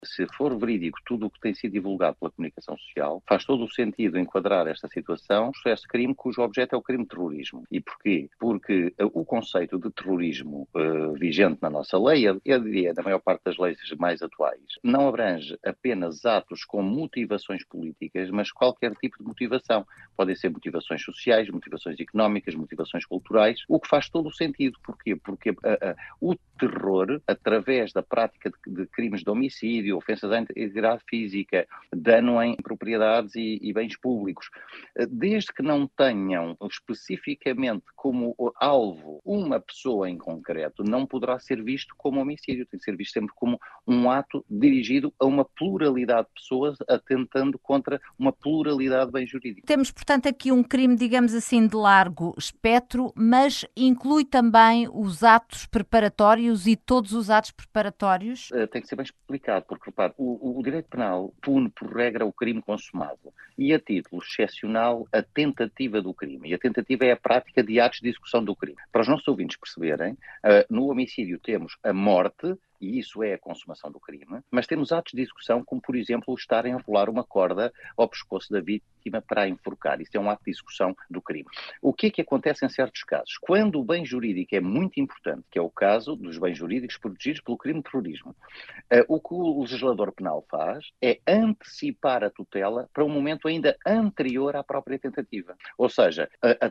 Se for verídico tudo o que tem sido divulgado pela comunicação social, faz todo o sentido enquadrar esta situação um processo de crime cujo objeto é o crime de terrorismo. E porquê? Porque o conceito de terrorismo vigente na nossa lei, eu diria, na maior parte das leis mais atuais, não abrange apenas atos com motivações políticas, mas qualquer tipo de motivação. Podem ser motivações sociais, motivações económicas, motivações culturais, o que faz todo o sentido. Porquê? Porque o terror, através da prática de crimes de homicídio, ofensas à integridade física, dano em propriedades e bens públicos, desde que não tenham especificamente como alvo uma pessoa em concreto, não poderá ser visto como homicídio, tem que ser visto sempre como um ato dirigido a uma pluralidade de pessoas, atentando contra uma pluralidade de bens jurídicos. Temos, portanto, aqui um crime, digamos assim, de largo espectro, mas inclui também os atos preparatórios e todos os atos preparatórios. Tem que ser bem explicado, porque, repare, o direito penal pune, por regra, o crime consumado e, a título excepcional, a tentativa do crime. E a tentativa é a prática de atos de execução do crime. Para os nossos ouvintes perceberem, no homicídio temos a morte, e isso é a consumação do crime, mas temos atos de execução como, por exemplo, estar a enrolar uma corda ao pescoço da vítima para a enforcar. Isso é um ato de execução do crime. O que é que acontece em certos casos? Quando o bem jurídico é muito importante, que é o caso dos bens jurídicos protegidos pelo crime de terrorismo, o que o legislador penal faz é antecipar a tutela para um momento ainda anterior à própria tentativa. Ou seja,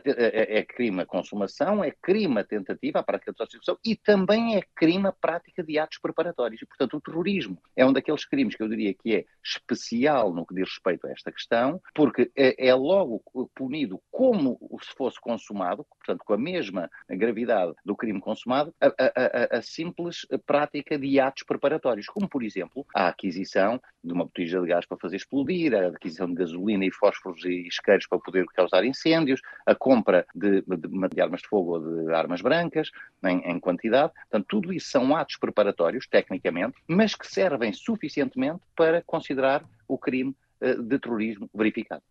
é crime a consumação, é crime a tentativa, a prática de execução e também é crime a prática de atos preparatórios. E, portanto, o terrorismo é um daqueles crimes que eu diria que é especial no que diz respeito a esta questão, porque é logo punido como se fosse consumado, portanto, com a mesma gravidade do crime consumado, a simples prática de atos preparatórios, como, por exemplo, a aquisição de uma botija de gás para fazer explodir, a aquisição de gasolina e fósforos e isqueiros para poder causar incêndios, a compra de armas de fogo ou de armas brancas em quantidade. Portanto, tudo isso são atos preparatórios, tecnicamente, mas que servem suficientemente para considerar o crime de terrorismo verificado.